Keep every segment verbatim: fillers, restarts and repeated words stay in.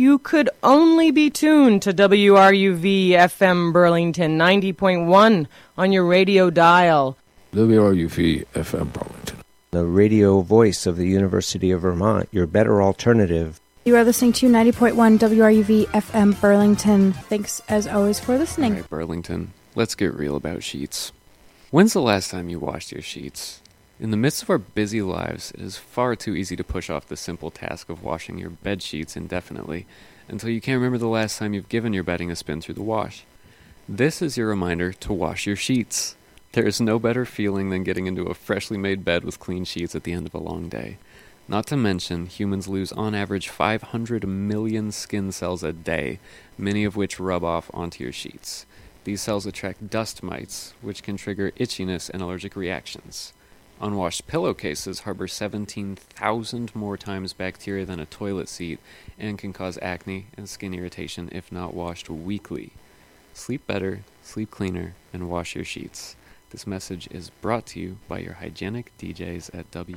you could only be tuned to W R U V F M Burlington ninety point one on your radio dial. W R U V F M Burlington, the radio voice of the University of Vermont, your better alternative. You are listening to ninety point one W R U V F M Burlington. Thanks, as always, for listening. All right, Burlington, let's get real about sheets. When's the last time you washed your sheets? In the midst of our busy lives, it is far too easy to push off the simple task of washing your bed sheets indefinitely until you can't remember the last time you've given your bedding a spin through the wash. This is your reminder to wash your sheets. There is no better feeling than getting into a freshly made bed with clean sheets at the end of a long day. Not to mention, humans lose on average five hundred million skin cells a day, many of which rub off onto your sheets. These cells attract dust mites, which can trigger itchiness and allergic reactions. Unwashed pillowcases harbor seventeen thousand more times bacteria than a toilet seat and can cause acne and skin irritation if not washed weekly. Sleep better, sleep cleaner, and wash your sheets. This message is brought to you by your hygienic D Js at W.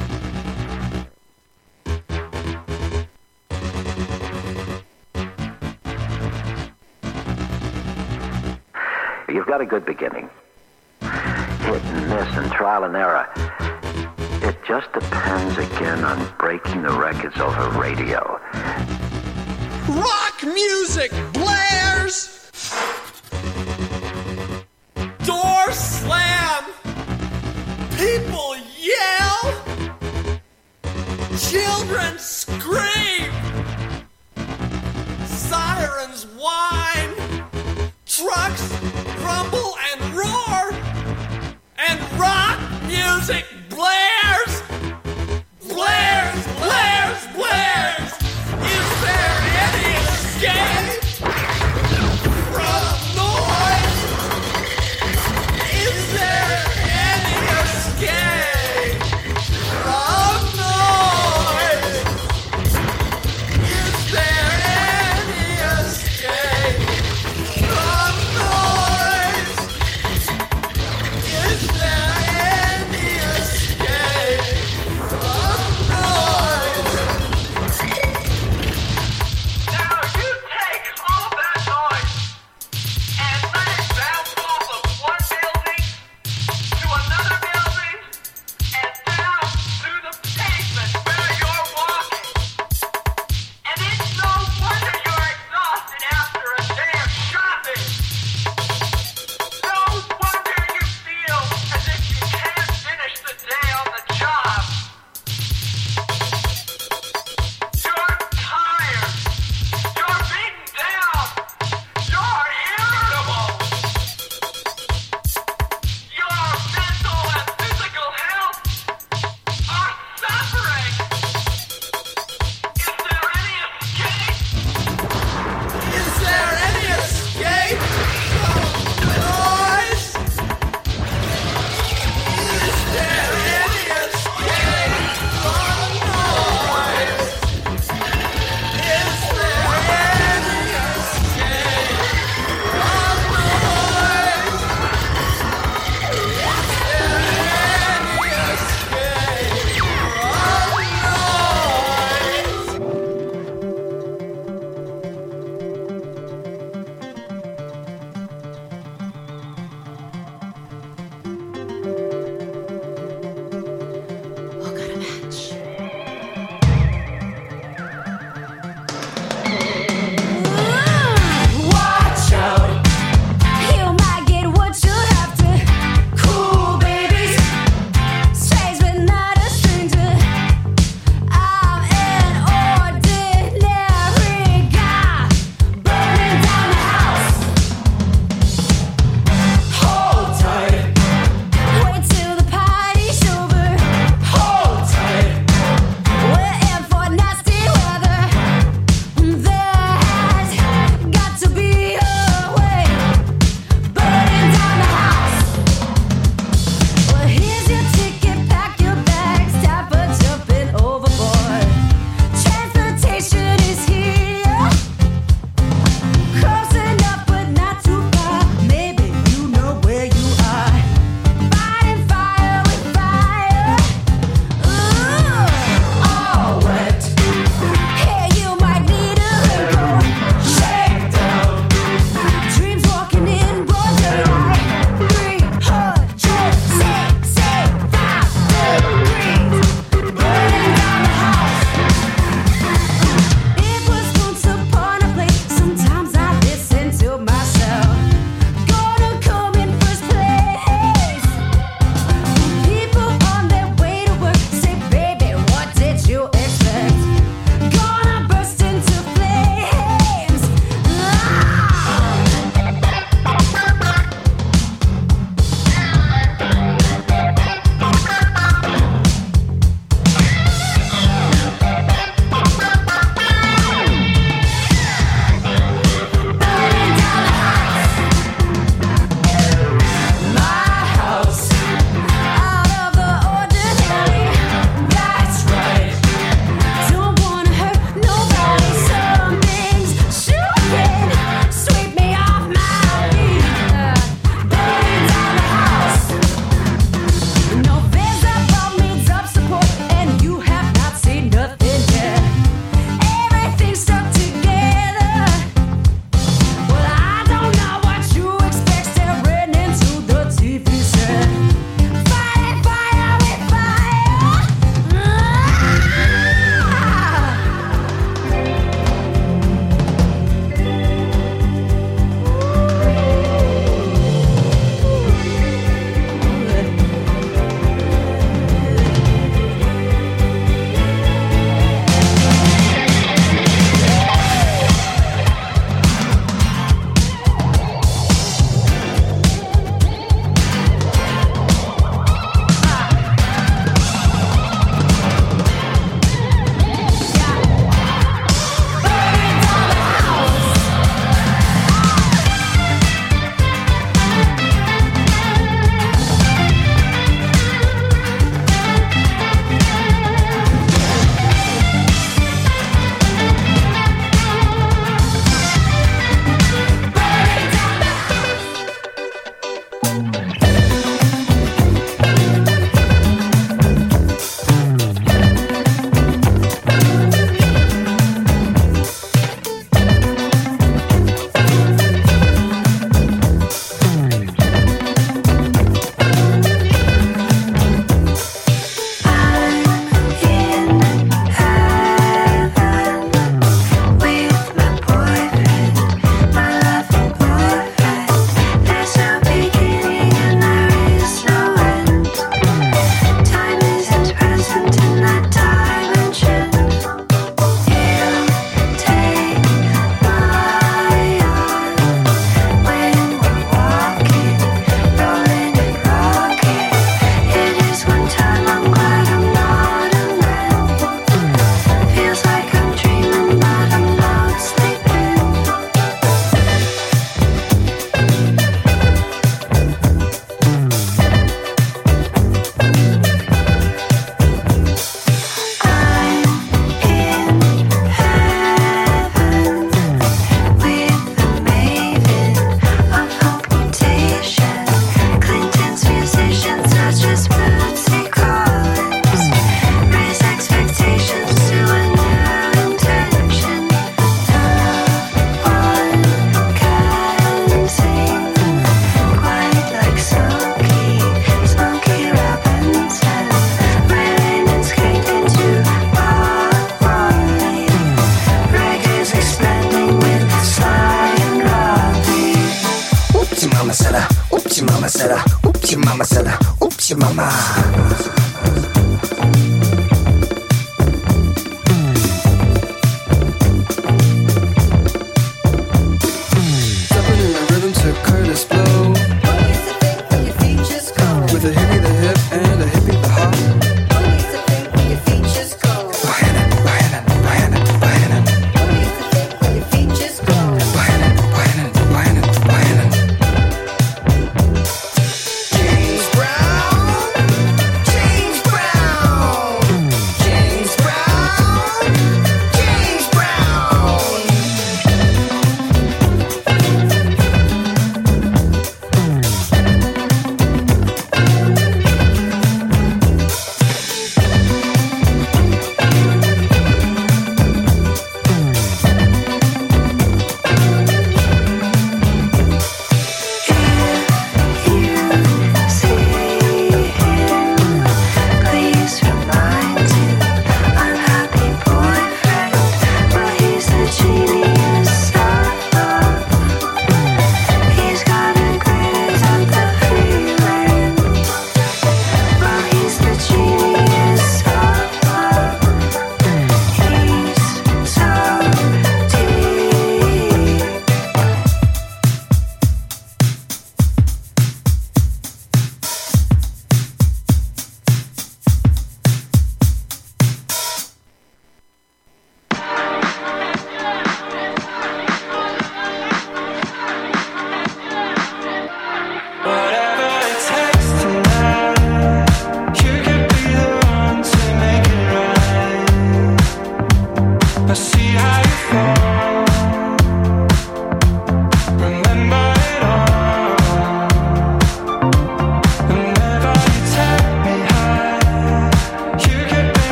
You've got a good beginning. Hit and miss and trial and error. It just depends again on breaking the records over radio. Rock music blares! Doors slam! People yell! Children scream! Sirens whine! Trucks rumble and roar! And rock music blares! Blares, blares, blares! Is there any escape from noise? Is there any escape from noise? Is there any escape from noise? Is there any escape? said a, oops, your mama said a, oops, your mama. Stepping in the rhythm to Curtis Blow. With a hippie the hip and a hippie the hop. Buchanan, Buchanan, Buchanan, Buchanan. Buchanan, Buchanan, Buchanan, Buchanan. James Brown, James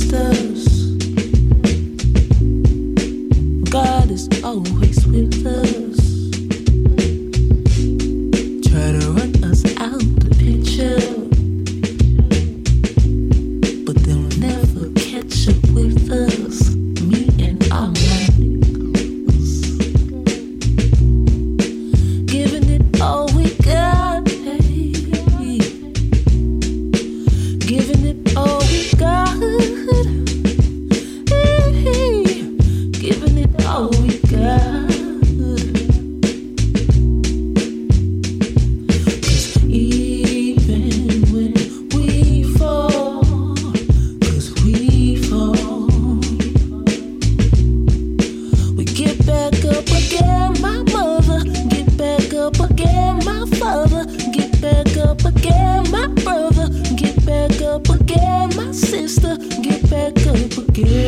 with us. God is always with us. Try to run us out the picture, but they'll never catch up with us. Me and all my niggas, giving it all we got, hey. Giving it all we got, hey. Giving it all we got. Again, my sister, get back up again.